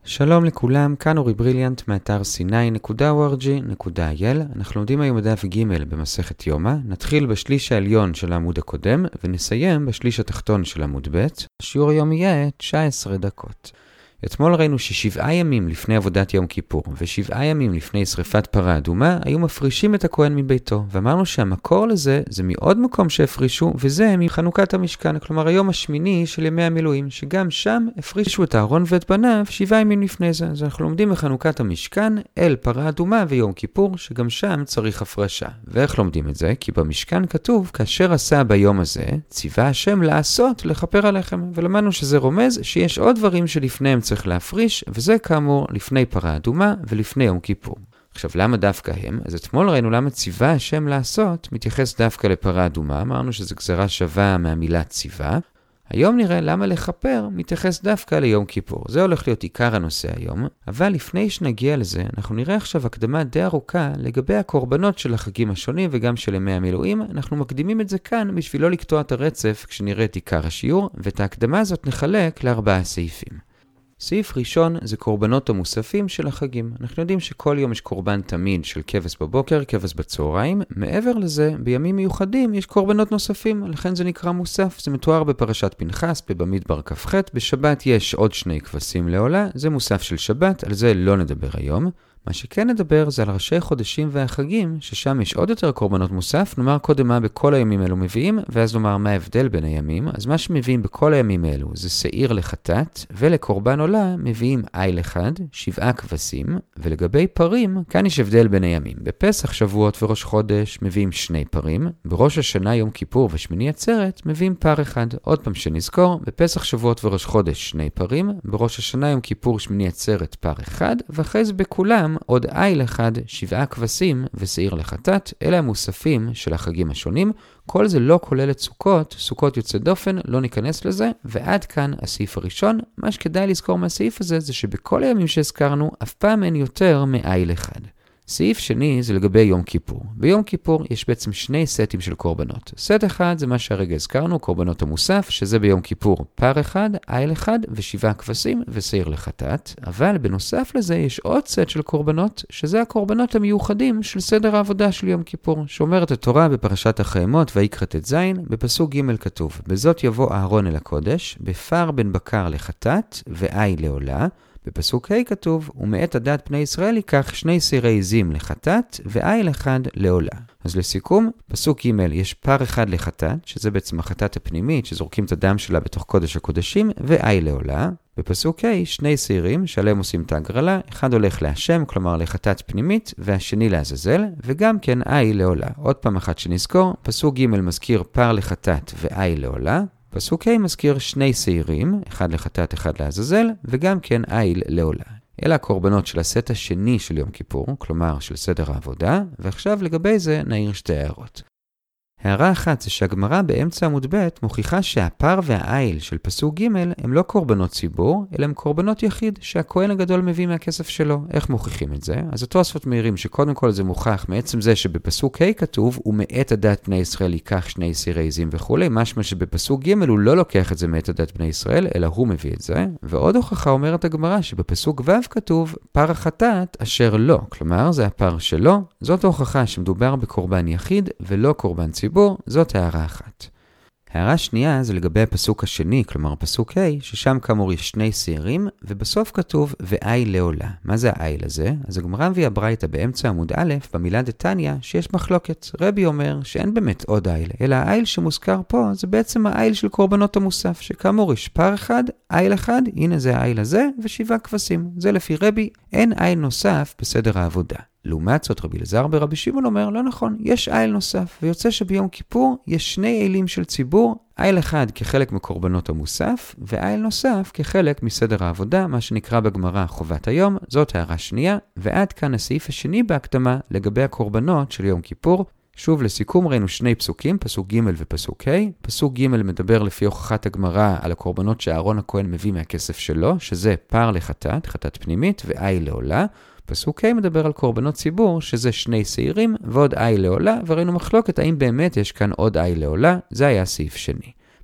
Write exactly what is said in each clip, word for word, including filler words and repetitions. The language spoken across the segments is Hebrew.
שלום לכולם, כאן אורי בריליאנט מאתר סיני נקודה או אר ג'י נקודה איי אל. אנחנו לומדים היום בדף ג' במסכת יומא. נתחיל בשליש העליון של העמוד הקודם ונסיים בשליש התחתון של עמוד ב'. השיעור היום יהיה תשע עשרה דקות. אתמול ראינו ששבעה ימים לפני עבודת יום כיפור ושבעה ימים לפני שריפת פרה אדומה היו מפרישים את הכהן מביתו, ואמרנו שהמקור לזה זה מעוד מקום שהפרישו, וזה מחנוכת המשכן, כלומר היום השמיני של ימי המילואים, שגם שם הפרישו את הארון ואת בניו שבעה ימים לפני זה. אז אנחנו לומדים מחנוכת המשכן אל פרה אדומה ויום כיפור, שגם שם צריך הפרשה. ואיך לומדים את זה? כי במשכן כתוב כאשר עשה ביום הזה ציווה השם לעשות לכפר עליכם, ולמדנו שזה רומז שיש עוד דברים שלפניהם צריך להפריש, וזה כאמור לפני פרה אדומה ולפני יום כיפור. עכשיו, למה דווקא הם? אז אתמול ראינו למה ציווה השם לעשות מתייחס דווקא לפרה אדומה, אמרנו שזו גזרה שווה מהמילה ציווה. היום נראה למה לכפר מתייחס דווקא ליום כיפור. זה הולך להיות עיקר הנושא היום, אבל לפני שנגיע לזה, אנחנו נראה עכשיו הקדמה די ארוכה לגבי הקורבנות של החגים השונים וגם של ימי המילואים. אנחנו מקדימים את זה כאן בשביל לא לקטוע את הרצף כשנראה את עיקר השיעור, ואת ההקדמה הזאת נחלק לארבעה סעיפים. סעיף ראשון זה קורבנות המוספים של החגים. אנחנו יודעים שכל יום יש קורבן תמיד של כבש בבוקר, כבש בצהריים. מעבר לזה, בימים מיוחדים יש קורבנות נוספים, לכן זה נקרא מוסף. זה מתואר בפרשת פנחס, בבמדבר כ"ח. בשבת יש עוד שני כבשים לעולה, זה מוסף של שבת, על זה לא נדבר היום. מה שכן נדבר זה על ראשי חודשים והחגים, ששם יש עוד יותר קורבנות מוסף. נאמר קודם מה בכל הימים האלו מביאים, ואז נאמר מה ההבדל בין הימים. אז מה שמביאים בכל הימים האלו זה שעיר לחטאת, ולקורבן עולה מביאים איל אחד, שבעה כבשים, ולגבי פרים, כאן יש הבדל בין הימים. בפסח, שבועות וראש חודש מביאים שני פרים, בראש השנה, יום כיפור ושמיני עצרת מביאים פר אחד. עוד פעם שנזכור, בפסח, שבועות וראש חודש שני פרים, בראש השנה, יום כיפור, שמיני עצרת פר אחד, ואחרי זה בכולם עוד איל אחד, שבעה כבשים ושעיר לחטאת. אלה המוספים של החגים השונים. כל זה לא כולל את סוכות, סוכות יוצא דופן, לא ניכנס לזה. ועד כאן הסעיף הראשון. מה שכדאי לזכור מהסעיף הזה זה שבכל הימים שהזכרנו אף פעם אין יותר מאיל אחד. סעיף שני זה לגבי יום כיפור. ביום כיפור יש בעצם שני סטים של קורבנות. סט אחד זה מה שהרגע הזכרנו, קורבנות המוסף, שזה ביום כיפור פר אחד, איל אחד ושבעה כבשים ושעיר לחטאת. אבל בנוסף לזה יש עוד סט של קורבנות, שזה הקורבנות המיוחדים של סדר העבודה של יום כיפור, שאומרת התורה בפרשת החיימות ויקרא ט"ז, בפסוק ג' כתוב, בזאת יבוא אהרון אל הקודש, בפר בן בקר לחטאת ואיל לעולה. בפסוק ה' כתוב, ומאת הדת פני ישראל ייקח שני סירי עזים לחטאת ואיל אחד לעולה. אז לסיכום, פסוק ג' יש פר אחד לחטאת, שזה בעצם החטאת הפנימית, שזורקים את הדם שלה בתוך קודש הקודשים, ואיל לעולה. בפסוק ה' שני סירים שעליהם עושים את ההגרלה, אחד הולך להשם, כלומר לחטאת פנימית, והשני לעזאזל, וגם כן איל לעולה. עוד פעם אחת שנזכור, פסוק ג' מזכיר פר לחטאת ואיל לעולה. פסוק ה' מזכיר שני שעירים, אחד לחטאת אחד לעזאזל, וגם כן איל לעולה. אלה הקורבנות של הסט השני של יום כיפור, כלומר של סדר העבודה, ועכשיו לגבי זה נעיר שתי הערות. הערה אחת זה שהגמרא באמצע עמוד ב' מוכיחה שהפר והאיל של פסוק ג' הם לא קורבנות ציבור, אלא הם קורבנות יחיד שהכהן הגדול מביא מהכסף שלו. איך מוכיחים את זה? אז התוספות מעירים שקודם כל זה מוכח מעצם זה שבפסוק ה' כתוב, ומאת הדת בני ישראל ייקח שני סירי עזים וכו', משמע שבפסוק ג' הוא לא לוקח את זה מאת הדת בני ישראל, אלא הוא מביא את זה. ועוד הוכחה אומרת הגמרא שבפסוק ו' כתוב, פר החטאת אשר לא, כלומר זה הפר שלו. זאת ההוכחה שמדובר בקורבן יחיד ולא קורבן ציבור. ציבור, זאת הערה אחת. הערה שנייה זה לגבי הפסוק השני, כלומר פסוק ה', ששם כאמור יש שני שעירים, ובסוף כתוב ואיל לעולה. מה זה האיל הזה? אז הגמרא מביאה ברייתא באמצע עמוד א', במילה דתניא, שיש מחלוקת. רבי אומר שאין באמת עוד איל, אלא האיל שמוזכר פה זה בעצם האיל של קורבנות המוסף, שכאמור יש פר אחד, איל אחד, הנה זה האיל הזה, ושבעה כבשים. זה לפי רבי, אין איל נוסף בסדר העבודה. לעומת זאת רבי אלעזר ברבי שמעון אומר, לא נכון, יש איל נוסף, ויוצא שביום כיפור יש שני אילים של ציבור, איל אחד כחלק מקורבנות המוסף, ואיל נוסף כחלק מסדר העבודה, מה שנקרא בגמרא חובת היום. זאת הערה שנייה, ועד כאן הסעיף השני בהקדמה לגבי הקורבנות של יום כיפור. שוב לסיכום ראינו שני פסוקים, פסוק ג' ופסוק ה'. פסוק ג' מדבר לפי הוכחת הגמרא על הקורבנות שאהרון הכהן מביא מהכסף שלו, שזה פר לחטאת, חטאת פנימית, ואיל לעולה. פסוק ה' מדבר על קורבנות ציבור, שזה שני שעירים ועוד איל לעולה, וראינו מחלוקת האם באמת יש כאן עוד איל לעולה. זה היה סעיף שני.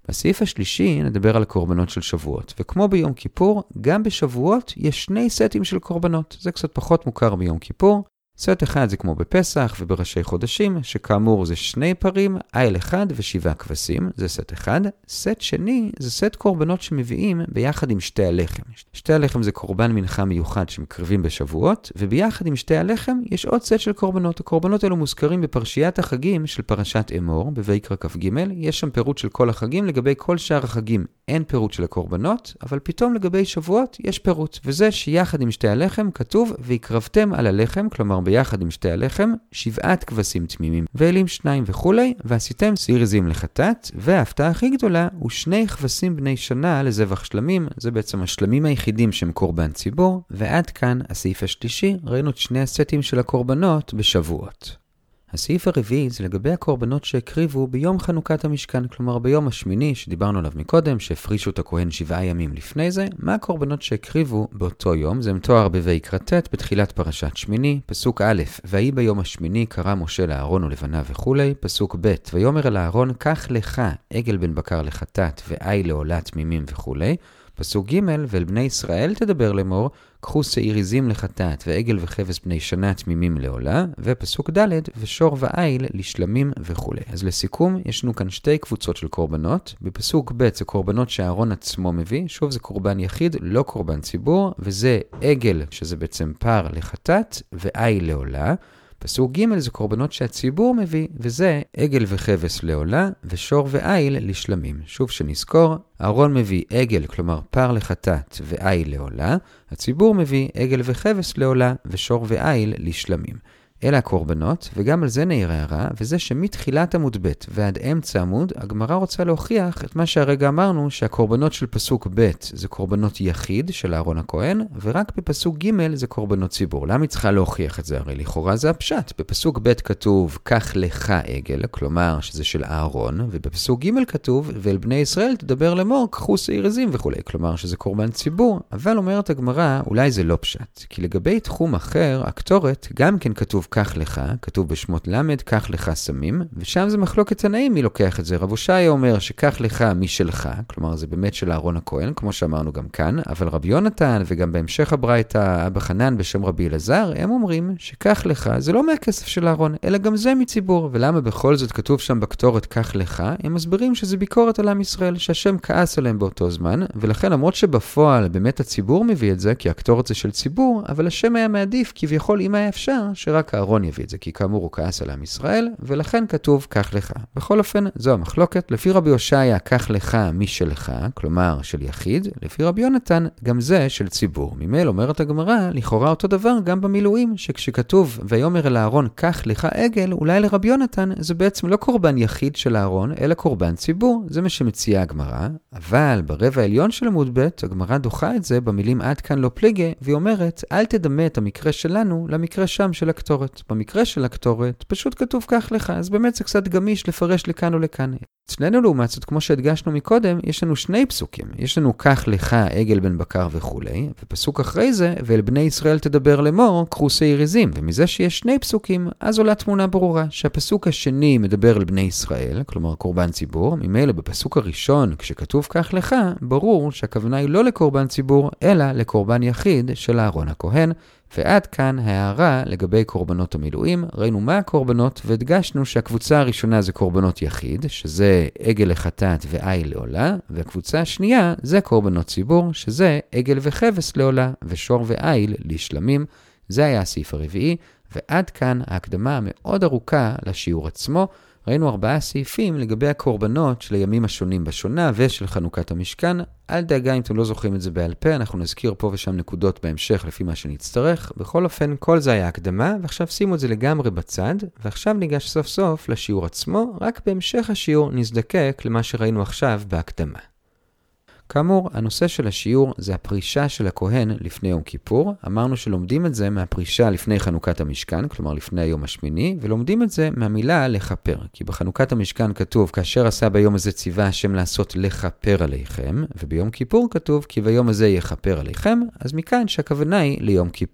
בסעיף השלישי נדבר על קורבנות של שבועות, וכמו ביום כיפור, גם בשבועות יש שני סטים של קורבנות. זה קצת פחות מוכר ביום כיפור. סט אחד זה כמו בפסח ובראשי חודשים, שכאמור זה שני פרים, איל אחד ושבעה כבשים, זה סט אחד. סט שני זה סט קורבנות שמביאים ביחד עם שתי הלחם. שתי הלחם זה קורבן מנחה מיוחד שמקרבים בשבועות, וביחד עם שתי הלחם יש עוד סט של קורבנות. הקורבנות האלו מוזכרים בפרשיית החגים של פרשת אמור, בויקרא כ"ג. יש שם פירוט של כל החגים. לגבי כל שאר החגים אין פירוט של הקורבנות, אבל פתאום לגבי שבועות יש פירוט, וזה שיחד עם שתי הלחם כתוב והקרבתם על הלחם, כלומר ביחד עם שתי הלחם, שבעת כבשים תמימים, ואלים שניים וכולי, ועשיתם סיר עזים לחטאת, וההפתעה הכי גדולה הוא שני כבשים בני שנה לזבח שלמים. זה בעצם השלמים היחידים שהם קורבן ציבור, ועד כאן הסעיף השלישי. ראינו את שני הסטים של הקורבנות בשבועות. הסעיף הרביעי זה לגבי הקורבנות שהקריבו ביום חנוכת המשכן, כלומר ביום השמיני שדיברנו עליו מקודם, שהפרישו את הכהן שבעה ימים לפני זה. מה הקורבנות שהקריבו באותו יום? זה מתואר בויקרא ט' בתחילת פרשת שמיני, פסוק א', ויהי ביום השמיני קרא משה לאהרון ולבניו וכולי, פסוק ב', ויאמר אל אהרון, קח לך עגל בן בקר לחטאת ועי לעולה תמימים וכולי, פסוק ג', ואל בני ישראל תדבר לאמור, קחו שעיר עזים לחטאת ועגל וכבש בני שנה תמימים לעולה, ופסוק ד', ושור ועיל לשלמים וכו'. אז לסיכום, יש לנו כאן שתי קבוצות של קורבנות. בפסוק ב' זה קורבנות שהארון עצמו מביא, שוב זה קורבן יחיד, לא קורבן ציבור, וזה עגל, שזה בעצם פר לחטאת, ועיל לעולה. פסוק ג' זה קורבנות שהציבור מביא, וזה עגל וכבש לעולה, ושור ועיל לשלמים. שוב שנזכור, הארון מביא עגל, כלומר פר לחטאת ועיל לעולה, הציבור מביא עגל וכבש לעולה, ושור ועיל לשלמים. אלה הקורבנות, וגם על זה נעיר הערה, וזה שמתחילת עמוד ב' ועד אמצע עמוד, הגמרא רוצה להוכיח את מה שהרגע אמרנו, שהקורבנות של פסוק ב' זה קורבנות יחיד של אהרון הכהן, ורק בפסוק ג' זה קורבנות ציבור. למה היא צריכה להוכיח את זה? הרי לכאורה זה הפשט. בפסוק ב' כתוב, קח לך עגל, כלומר שזה של אהרון, ובפסוק ג' כתוב, ואל בני ישראל תדבר לאמור, קחו שעיר עזים וכולי, כלומר שזה קורבן ציבור. אבל אומרת הגמרא, אולי זה לא פשט, כי לגבי תחום אחר, הקטורת, גם כן כתוב קח לך, כתוב בשמות למד, קח לך סמים, ושם זה מחלוקת תנאים מי לוקח את זה. רב הושעיה אומר שקח לך משלך, כלומר זה באמת של אהרון הכהן, כמו שאמרנו גם כאן, אבל רבי יונתן וגם בהמשך הברייתא אבא חנן בשם רבי אלעזר, הם אומרים שקח לך זה לא מהכסף של אהרון, אלא גם זה מציבור. ולמה בכל זאת כתוב שם בקטורת קח לך? הם מסבירים שזה ביקורת על עם ישראל, שהשם כעס עליהם באותו זמן, ולכן למרות שבפועל באמת הציבור מביא את זה, כי הקטורת זה של ציבור, אבל השם היה מעדיף כביכול אם היה אפשר שרק אהרון יביא את זה, כי כאמור הוא כעס על עם ישראל, ולכן כתוב קח לך. בכל אופן, זו המחלוקת. לפי רבי הושעיה, קח לך משלך, כלומר של יחיד. לפי רבי יונתן, גם זה של ציבור. ממילא אומרת הגמרא, לכאורה אותו דבר גם במילואים, שכשכתוב ויאמר אל אהרון, קח לך עגל, אולי לרבי יונתן, זה בעצם לא קורבן יחיד של אהרון, אלא קורבן ציבור. זה מה שמציעה הגמרא. אבל ברבע העליון של עמוד ב', הגמרא דוחה את זה במילים עד כאן לא פליגה, והיא אומרת, אל תדמה את המקרה שלנו למקרה שם של הקטורת. במקרה של הקטורת, פשוט כתוב כך לך, אז באמת זה קצת גמיש לפרש לכאן או לכאן. אצלנו לעומת זאת, כמו שהדגשנו מקודם, יש לנו שני פסוקים. יש לנו כך לך עגל בן בקר וכולי, ופסוק אחרי זה, ואל בני ישראל תדבר לאמור, קחו שעיר עזים. ומזה שיש שני פסוקים, אז עולה תמונה ברורה, שהפסוק השני מדבר אל בני ישראל, כלומר קורבן ציבור. ממילא בפסוק הראשון, כשכתוב כך לך, ברור שהכוונה היא לא לקורבן ציבור, אלא לקורבן יחיד של אהרון הכהן. ועד כאן הערה לגבי קורבנות המילואים. ראינו מה הקורבנות והדגשנו שהקבוצה הראשונה זה קורבנות יחיד, שזה עגל לחטאת ועיל לעולה, והקבוצה השנייה זה קורבנות ציבור, שזה עגל וכבש לעולה ושור ועיל לשלמים. זה היה הסעיף הרביעי, ועד כאן ההקדמה המאוד ארוכה לשיעור עצמו. ראינו ארבעה סעיפים לגבי הקורבנות של הימים השונים בשונה ושל חנוכת המשכן. אל דאגה אם אתם לא זוכרים את זה בעל פה, אנחנו נזכיר פה ושם נקודות בהמשך לפי מה שנצטרך. בכל אופן, כל זה היה הקדמה, ועכשיו שימו את זה לגמרי בצד, ועכשיו ניגש סוף סוף לשיעור עצמו, רק בהמשך השיעור נזדקק למה שראינו עכשיו בהקדמה. כאמור, הנושא של השיעור זה הפרישה של הכהן לפני יום כיפור. אמרנו שלומדים את זה מהפרישה לפני חנוכת המשכן, כלומר לפני היום השמיני, ולומדים את זה מהמילה לכפר. כי בחנוכת המשכן כתוב, כאשר עשה ביום הזה ציווה השם לעשות לכפר עליכם, וביום כיפור כתוב, כי ביום הזה יכפר עליכם, אז מכאן שהכוונה היא ליום כיפור.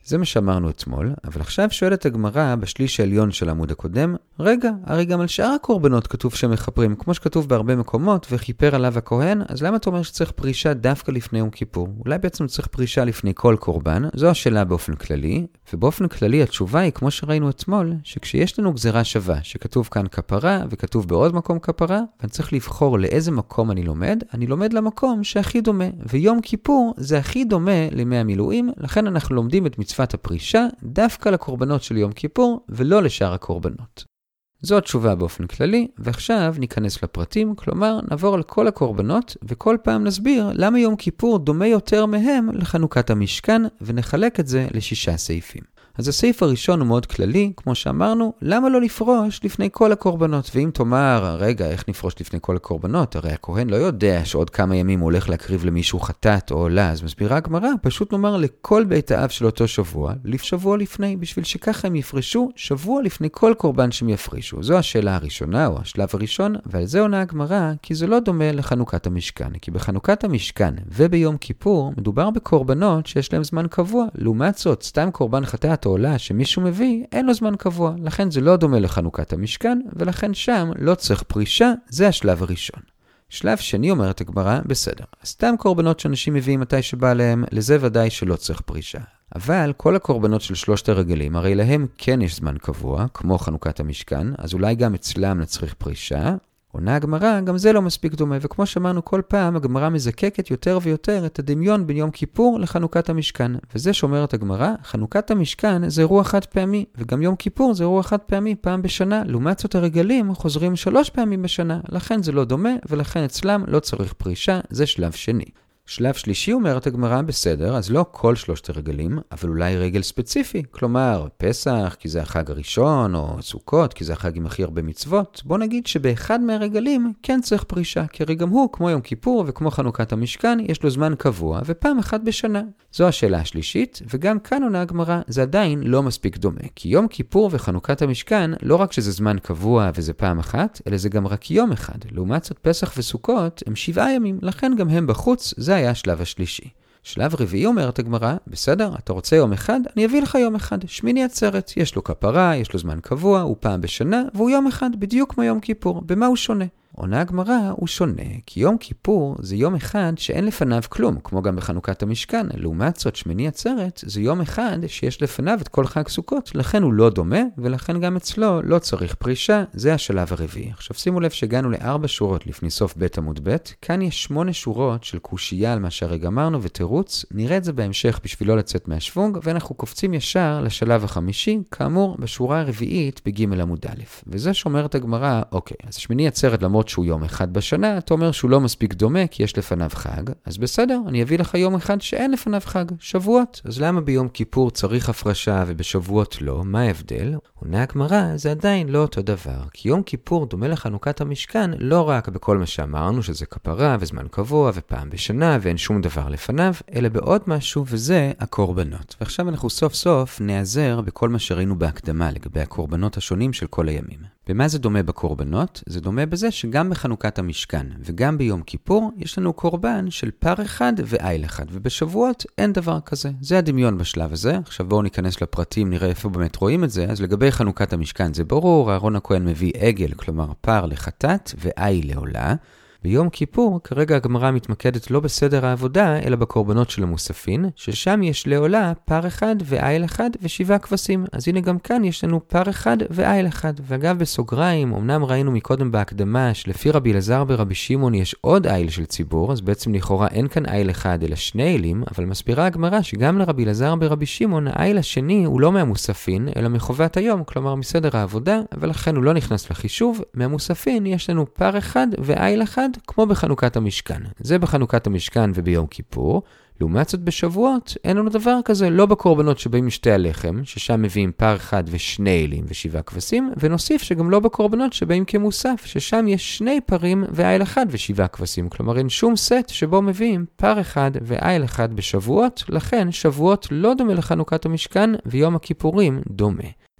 זה מה שאמרנו אתמול, אבל עכשיו שואלת הגמרא בשליש העליון של העמוד הקודם, רגע, הרי גם על שאר הקורבנות כתוב שמחפרים, כמו שכתוב בהרבה מקומות, וכיפר עליו הכהן, אז למה אתה אומר שצריך פרישה דווקא לפני יום כיפור? אולי בעצם צריך פרישה לפני כל קורבן? זו השאלה באופן כללי, ובאופן כללי התשובה היא, כמו שראינו אתמול, שכשיש לנו גזרה שווה, שכתוב כאן כפרה, וכתוב בעוד מקום כפרה, ואני צריך לבחור לאיזה מקום אני לומד, אני לומד למקום שהכי דומה, ויום כיפור זה הכי דומה לימי המילואים, לכן אנחנו לומדים את מצוות הפרישה דווקא לקורבנות של יום כיפור, ולא לשאר הקורבנות. זו התשובה באופן כללי, ועכשיו ניכנס לפרטים, כלומר נעבור על כל הקורבנות, וכל פעם נסביר למה יום כיפור דומה יותר מהם לחנוכת המשכן, ונחלק את זה לשישה סעיפים. אז הסעיף הראשון הוא מאוד כללי, כמו שאמרנו, למה לא לפרוש לפני כל הקורבנות? ואם תאמר, רגע, איך נפרוש לפני כל הקורבנות? הרי הכהן לא יודע שעוד כמה ימים הוא הולך להקריב למישהו חטאת או עולה, אז מסבירה הגמרא, פשוט נאמר לכל בית האב של אותו שבוע, שבוע לפני, בשביל שככה הם יפרשו שבוע לפני כל קורבן שהם יפרישו. זו השאלה הראשונה או השלב הראשון, ועל זה עונה הגמרא, כי זה לא דומה לחנוכת המשכן, כי בחנוכת המשכן וביום כיפור מדובר בקורבנות שיש להם זמן קבוע, לעומת זאת, סתם קורבן חטאת עולה שמישהו מביא, אין לו זמן קבוע. לכן זה לא דומה לחנוכת המשכן, ולכן שם לא צריך פרישה, זה השלב הראשון. שלב שני אומרת הגמרא, בסדר. סתם קורבנות שאנשים מביאים מתי שבא להם, לזה ודאי שלא צריך פרישה. אבל כל הקורבנות של שלושת הרגלים, הרי להם כן יש זמן קבוע, כמו חנוכת המשכן, אז אולי גם אצלם נצריך פרישה. עונה הגמרא, גם זה לא מספיק דומה, וכמו שאמרנו כל פעם, הגמרא מזקקת יותר ויותר את הדמיון בין יום כיפור לחנוכת המשכן. וזה שאומרת הגמרא, חנוכת המשכן זה אירוע חד פעמי, וגם יום כיפור זה אירוע חד פעמי פעם בשנה, לעומת זאת הרגלים חוזרים שלוש פעמים בשנה, לכן זה לא דומה, ולכן אצלם לא צריך פרישה, זה שלב שני. שלב שלישי אומרת הגמרא, בסדר, אז לא כל שלושת הרגלים, אבל אולי רגל ספציפי, כלומר פסח כי זה החג הראשון, או סוכות כי זה החג עם הכי הרבה מצוות. בוא נגיד שבאחד מהרגלים כן צריך פרישה, כי הרי גם הוא, כמו יום כיפור וכמו חנוכת המשכן, יש לו זמן קבוע ופעם אחת בשנה. זו השאלה השלישית, וגם כאן עונה הגמרא, זה עדיין לא מספיק דומה, כי יום כיפור וחנוכת המשכן, לא רק שזה זמן קבוע וזה פעם אחת, אלא זה גם רק יום אחד. לעומת זאת פסח וסוכות הם שבעה ימים, לכן גם הם בחוץ, זה היה השלב השלישי. שלב רביעי אומרת הגמרא, בסדר, אתה רוצה יום אחד, אני אביא לך יום אחד. שמיני עצרת, יש לו כפרה, יש לו זמן קבוע, הוא פעם בשנה, והוא יום אחד, בדיוק כמו יום כיפור. במה הוא שונה? עונה הגמרא הוא שונה, כי יום כיפור זה יום אחד שאין לפניו כלום, כמו גם בחנוכת המשכן. לעומת זאת שמיני עצרת זה יום אחד שיש לפניו את כל חג סוכות, לכן הוא לא דומה, ולכן גם אצלו לא צריך פרישה, זה השלב הרביעי. עכשיו שימו לב שהגענו לארבע שורות לפני סוף בית עמוד ב', כאן יש שמונה שורות של קושייה על מה שהרגע אמרנו ותירוץ, נראה את זה בהמשך בשביל לא לצאת מהשוונג, ואנחנו קופצים ישר לשלב החמישי, כאמור בשורה הרביעית בג' עמוד א'. וזה שאומרת הגמרא, אוקיי, אז שמיני עצרת למרות שהוא יום אחד בשנה, אתה אומר שהוא לא מספיק דומה כי יש לפניו חג, אז בסדר, אני אביא לך יום אחד שאין לפניו חג, שבועות. אז למה ביום כיפור צריך הפרשה ובשבועות לא? מה ההבדל? עונה הגמרא, זה עדיין לא אותו דבר, כי יום כיפור דומה לחנוכת המשכן לא רק בכל מה שאמרנו, שזה כפרה וזמן קבוע ופעם בשנה ואין שום דבר לפניו, אלא בעוד משהו, וזה הקורבנות. ועכשיו אנחנו סוף סוף נעזר בכל מה שראינו בהקדמה לגבי הקורבנות השונים של כל הימים. במה זה דומה בקורבנות? זה דומה בזה שגם בחנוכת המשכן וגם ביום כיפור יש לנו קורבן של פר אחד ואיל אחד, ובשבועות אין דבר כזה. זה הדמיון בשלב הזה. עכשיו בואו ניכנס לפרטים, נראה איפה באמת רואים את זה. אז לגבי חנוכת המשכן זה ברור, אהרון הכהן מביא עגל, כלומר פר לחטאת ואיל לעולה. ביום כיפור, כרגע הגמרא מתמקדת לא בסדר העבודה, אלא בקורבנות של המוספין, ששם יש לעולה פר אחד ואיל אחד ושבעה כבשים. אז הנה גם כאן יש לנו פר אחד ואיל אחד. ואגב בסוגריים, אמנם ראינו מקודם בהקדמה שלפי רבי אלעזר ברבי שמעון יש עוד איל של ציבור, אז בעצם לכאורה אין כאן איל אחד אלא שני אילים, אבל מסבירה הגמרא שגם לרבי אלעזר ברבי שמעון האיל השני הוא לא מהמוספין, אלא מחובת היום, כלומר מסדר העבודה, ולכן הוא לא נכנס לחישוב. מהמוספין יש לנו פר אחד ואיל אחד, כמו בחנוכת המשכן. זה בחנוכת המשכן וביום כיפור. לעומת זאת בשבועות אין לנו דבר כזה, לא בקורבנות שבאים משתי הלחם, ששם מביאים פר אחד ושני אילים ושבעה כבשים, ונוסיף שגם לא בקורבנות שבאים כמוסף, ששם יש שני פרים ואיל אחד ושבעה כבשים. כלומר אין שום סט שבו מביאים פר אחד ואיל אחד בשבועות, לכן שבועות לא דומה לחנוכת המשכן ויום הכיפורים דומה.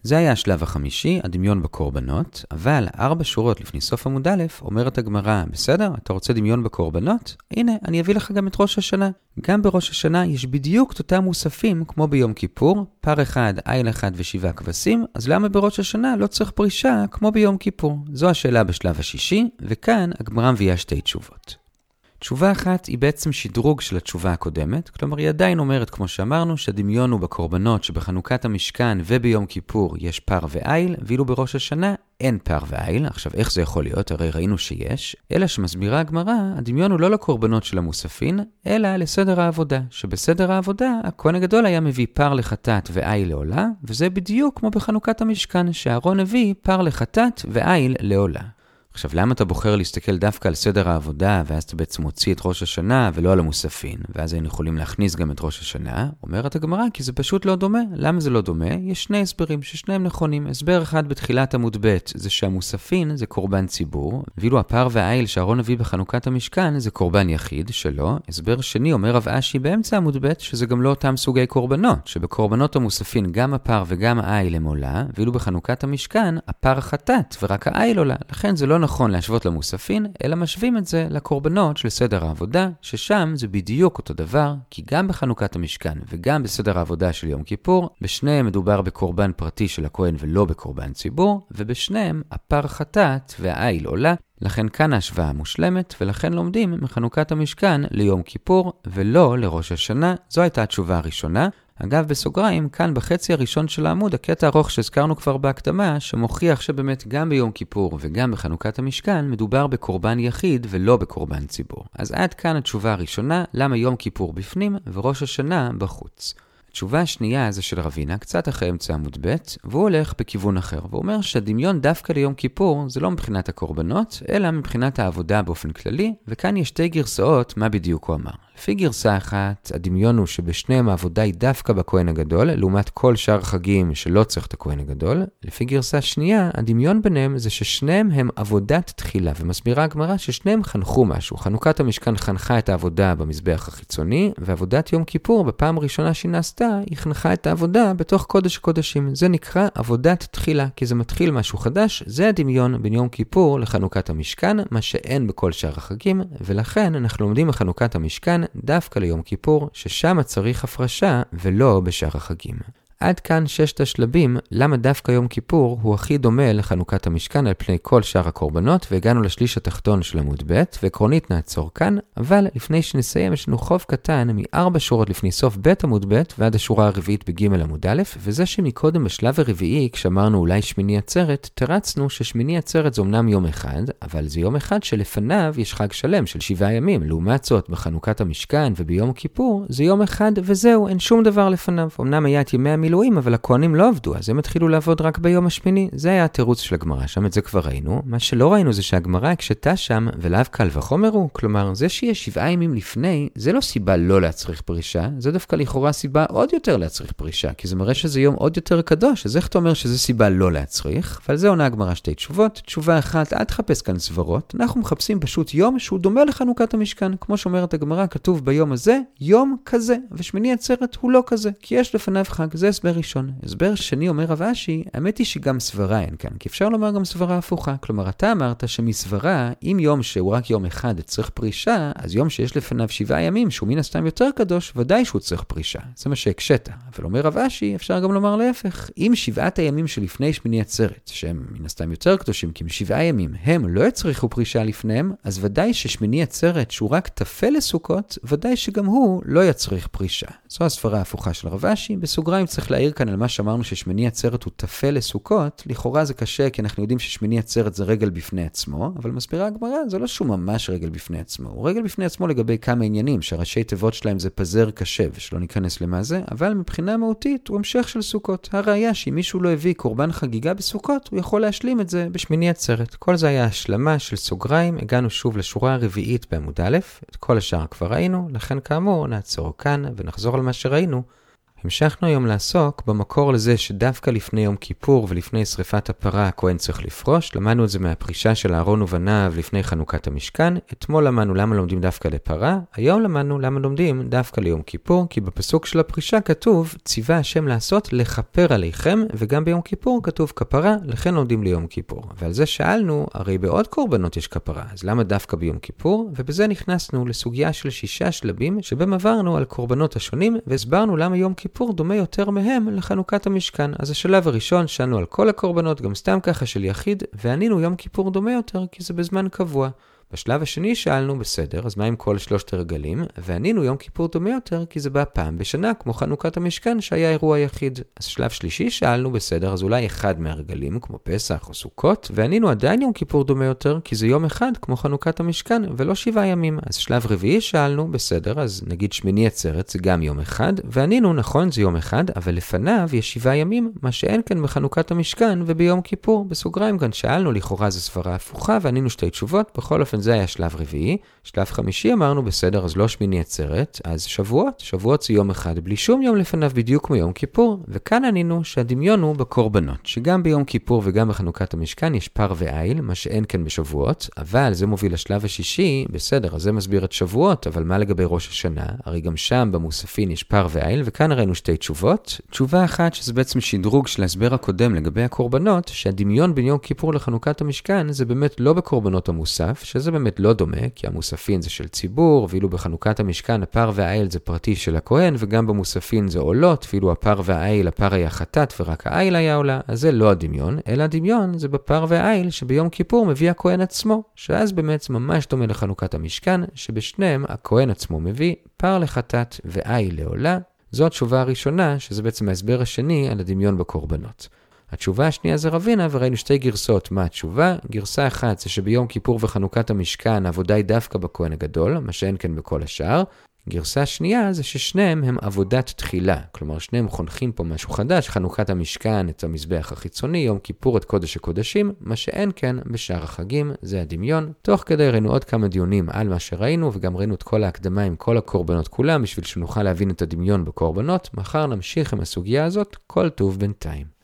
זה היה השלב החמישי, הדמיון בקורבנות, אבל ארבע שורות לפני סוף עמוד א', אומרת הגמרא, בסדר, אתה רוצה דמיון בקורבנות? הנה, אני אביא לך גם את ראש השנה. גם בראש השנה יש בדיוק את אותם מוספים כמו ביום כיפור, פר אחד, איל אחד ושבעה כבשים, אז למה בראש השנה לא צריך פרישה כמו ביום כיפור? זו השאלה בשלב השישי, וכאן הגמרא מביאה שתי תשובות. תשובה אחת היא בעצם שדרוג של התשובה הקודמת, כלומר היא עדיין אומרת כמו שאמרנו שהדמיון הוא בקורבנות שבחנוכת המשכן וביום כיפור יש פר ואיל, ואילו בראש השנה אין פר ואיל. עכשיו איך זה יכול להיות? הרי ראינו שיש, אלא שמסבירה הגמרא, הדמיון הוא לא לקורבנות של המוספין, אלא לסדר העבודה, שבסדר העבודה הכהן הגדול היה מביא פר לחטאת ואיל לעולה, וזה בדיוק כמו בחנוכת המשכן שאהרון הביא פר לחטאת ואיל לעולה. עכשיו, למה אתה בוחר להסתכל דווקא על סדר העבודה, ואז אתה בעצם מוציא את ראש השנה ולא על המוספין, ואז היינו יכולים להכניס גם את ראש השנה? אומרת הגמרא, כי זה פשוט לא דומה. למה זה לא דומה? יש שני הסברים ששניהם נכונים. הסבר אחד בתחילת עמוד ב' זה שהמוספין זה קורבן ציבור, ואילו הפר והאיל שאהרון הביא בחנוכת המשכן זה קורבן יחיד שלו. הסבר שני אומר רב אשי באמצע עמוד ב' שזה גם לא אותם סוגי קורבנות, שבקורבנות המוספין גם הפר וגם האיל הם עולה, ואילו בחנוכת המשכן הפר חטאת ורק האיל עולה. לכן זה לא נכון להשוות למוספין, אלא משווים את זה לקורבנות של סדר העבודה, ששם זה בדיוק אותו דבר, כי גם בחנוכת המשכן וגם בסדר העבודה של יום כיפור, בשניהם מדובר בקורבן פרטי של הכהן ולא בקורבן ציבור, ובשניהם הפר חטאת והאיל עולה. לכן כאן ההשוואה מושלמת, ולכן לומדים מחנוכת המשכן ליום כיפור ולא לראש השנה. זו הייתה התשובה הראשונה. אגב, בסוגריים, כאן בחצי הראשון של העמוד, הקטע ארוך שהזכרנו כבר בהקדמה, שמוכיח שבאמת גם ביום כיפור וגם בחנוכת המשכן מדובר בקורבן יחיד ולא בקורבן ציבור. אז עד כאן התשובה הראשונה, למה יום כיפור בפנים וראש השנה בחוץ. התשובה השנייה זה של רבינה, קצת אחרי אמצע עמוד ב', והוא הולך בכיוון אחר, והוא אומר שהדמיון דווקא ליום כיפור זה לא מבחינת הקורבנות, אלא מבחינת העבודה באופן כללי, וכאן יש שתי גרסאות מה בדיוק הוא אמר. לפי גרסה אחת, הדמיון הוא שבשניהם העבודה היא דווקא בכהן הגדול, לעומת כל שאר חגים שלא צריך את הכהן הגדול. לפי גרסה שנייה, הדמיון ביניהם זה ששניהם הם עבודת תחילה, ומסבירה הגמרא ששניהם חנכו משהו. חנוכת המשכן חנכה את העבודה במזבח החיצוני, ועבודת יום כיפור בפעם הראשונה שהיא נעשתה, היא חנכה את העבודה בתוך קודש הקודשים. זה נקרא עבודת תחילה, כי זה מתחיל משהו חדש. זה הדמיון בין יום כיפור לחנוכת המשכן, מה שאין בכל שאר החגים, ולכן אנחנו לומדים מחנוכת המשכן דווקא ליום כיפור, ששם צריך הפרשה ולא בשאר החגים. עד כאן ששת השלבים, למה דווקא יום כיפור הוא הכי דומה לחנוכת המשכן על פני כל שאר הקורבנות, והגענו לשליש התחתון של עמוד ב', ועקרונית נעצור כאן, אבל לפני שנסיים יש לנו חוב קטן מארבע שורות לפני סוף ב' עמוד ב' ועד השורה הרביעית בג' עמוד א', וזה שמקודם בשלב הרביעי, כשאמרנו אולי שמיני עצרת, תרצנו ששמיני עצרת זה אמנם יום אחד, אבל זה יום אחד שלפניו יש חג שלם של שבעה ימים. לעומת זאת, בחנוכת המשכן וביום כיפור זה יום אחד וזהו, אין שום דבר לפניו. אמנם היה את ימי המילואים, אבל הכהנים לא עבדו, אז הם התחילו לעבוד רק ביום השמיני. זה היה התירוץ של הגמרא, שם את זה כבר ראינו. מה שלא ראינו זה שהגמרא הקשתה שם, ולאו קל וחומר הוא, כלומר, זה שיש שבעה ימים לפני, זה לא סיבה לא להצריך פרישה, זה דווקא לכאורה סיבה עוד יותר להצריך פרישה, כי זה מראה שזה יום עוד יותר קדוש, אז איך אתה אומר שזה סיבה לא להצריך? ועל זה עונה הגמרא שתי תשובות. תשובה אחת, אל תחפש כאן סברות, אנחנו מחפשים פשוט יום שהוא דומה לחנוכת המשכן. כמו שאומרת הגמרא, כתוב ביום הזה, יום כזה, ושמיני עצרת הוא לא כזה, כי יש לפניו חג. זה הסבר ראשון. הסבר שני אומר רב אשי, האמת היא שגם סברה אין כאן, כי אפשר לומר גם סברה הפוכה. כלומר, אתה אמרת שמסברה, אם יום שהוא רק יום אחד צריך פרישה, אז יום שיש לפניו שבעה ימים, שהוא מן הסתם יותר קדוש, ודאי שהוא צריך פרישה. זה מה שהקשת. אבל אומר רב אשי, אפשר גם לומר להפך. אם שבעת הימים שלפני שמיני עצרת, שהם מן הסתם יותר קדושים, כי שבעה ימים הם לא יצריכו פרישה לפניהם, אז ודאי ששמיני עצרת שהוא רק תפל לסוכות, ודאי שגם הוא לא יצריך פרישה. זו הסברה ההפוכה של רב אשי. בסוגריים צריך להעיר כאן על מה שאמרנו ששמיני עצרת הוא תפל לסוכות. לכאורה זה קשה, כי אנחנו יודעים ששמיני עצרת זה רגל בפני עצמו, אבל מסבירה הגמרא, זה לא שהוא ממש רגל בפני עצמו. הוא רגל בפני עצמו לגבי כמה עניינים, שהראשי תיבות שלהם זה פזר קשה, ושלא ניכנס למה זה, אבל מבחינה מהותית הוא המשך של סוכות. הראיה שאם מישהו לא הביא קורבן חגיגה בסוכות, הוא יכול להשלים את זה בשמיני עצרת. כל זה היה השלמה של סוגריים. הגענו שוב לשורה הרביעית בעמוד א', את כל השאר כבר ראינו, לכן כאמור נעצור כאן ונחזור על מה שראינו המשכנו היום לעסוק במקור לזה שדווקא לפני יום כיפור ולפני שריפת הפרה הכהן צריך לפרוש. למדנו את זה מהפרישה של אהרון ובניו לפני חנוכת המשכן. אתמול למדנו למה לומדים דווקא לפרה, היום למדנו למה לומדים דווקא ליום כיפור, כי בפסוק של הפרישה כתוב ציווה השם לעשות לכפר עליכם, וגם ביום כיפור כתוב כפרה, לכן לומדים ליום כיפור. ועל זה שאלנו, הרי בעוד קורבנות יש כפרה, אז למה דווקא ביום כיפור? ובזה נכנסנו לסוגיה של שישה שלבים שבהם עברנו על קורבנות השונים והסברנו למה יום כיפור דומה יותר מהם לחנוכת המשכן. אז השלב הראשון שאלנו על כל הקורבנות, גם סתם ככה של יחיד, וענינו יום כיפור דומה יותר כי זה בזמן קבוע. בשלב השני שאלנו בסדר, אז מה עם כל שלושת הרגלים? וענינו יום כיפור דומה יותר כי זה בא פעם בשנה, כמו חנוכת המשכן שהיה אירוע יחיד. אז שלב שלישי שאלנו בסדר, אז אולי אחד מהרגלים כמו פסח או סוכות, וענינו עדיין יום כיפור דומה יותר כי זה יום אחד כמו חנוכת המשכן ולא שבעה ימים. אז שלב רביעי שאלנו בסדר, אז נגיד שמיני עצרת זה גם יום אחד, וענינו נכון זה יום אחד, אבל לפניו יש שבעה ימים, מה שאין כאן בחנוכת המשכן וביום כיפור. בסוגריים כאן שאלנו לכאורה זה סברה הפוכה, וענינו שתי תשובות. בכל אופן זה היה שלב רביעי. שלב חמישי אמרנו בסדר, אז לא שמיני עצרת, אז שבועות. שבועות זה יום אחד בלי שום יום לפניו בדיוק כמו יום כיפור. וכאן ענינו שהדמיון הוא בקורבנות, שגם ביום כיפור וגם בחנוכת המשכן יש פר ועיל, מה שאין כאן בשבועות, אבל זה מוביל לשלב השישי. בסדר, אז זה מסביר את שבועות, אבל מה לגבי ראש השנה? הרי גם שם במוספין יש פר ועיל, וכאן ראינו שתי תשובות. תשובה אחת שזה בעצם שדרוג של ההסבר הקודם לגבי הקורבנות, שהדמיון בין יום כיפור לחנוכת המשכן זה באמת לא בקורבנות המוסף, שזה באמת לא דומה, כי המוספין זה של ציבור, ואילו בחנוכת המשכן הפר והעיל זה פרטי של הכהן, וגם במוספין זה עולות, ואילו הפר והעיל, הפר היה חטאת ורק העיל היה עולה, אז זה לא הדמיון, אלא הדמיון זה בפר והעיל שביום כיפור מביא הכהן עצמו, שאז באמת זה ממש דומה לחנוכת המשכן, שבשניהם הכהן עצמו מביא פר לחטאת ועיל לעולה. זו התשובה הראשונה, שזה בעצם ההסבר השני על הדמיון בקורבנות. התשובה השנייה זה רבינה, וראינו שתי גרסאות. מה התשובה? גרסה אחת זה שביום כיפור וחנוכת המשכן העבודה היא דווקא בכהן הגדול, מה שאין כן בכל השאר. גרסה שנייה זה ששניהם הם עבודת תחילה, כלומר שניהם חונכים פה משהו חדש, חנוכת המשכן את המזבח החיצוני, יום כיפור את קודש הקודשים, מה שאין כן בשאר החגים, זה הדמיון. תוך כדי ראינו עוד כמה דיונים על מה שראינו, וגם ראינו את כל ההקדמה עם כל הקורבנות כולם, בשביל שנוכל להבין את הדמיון בקורבנות. מחר נמשיך עם הסוגיה הזאת, כל טוב בינתיים.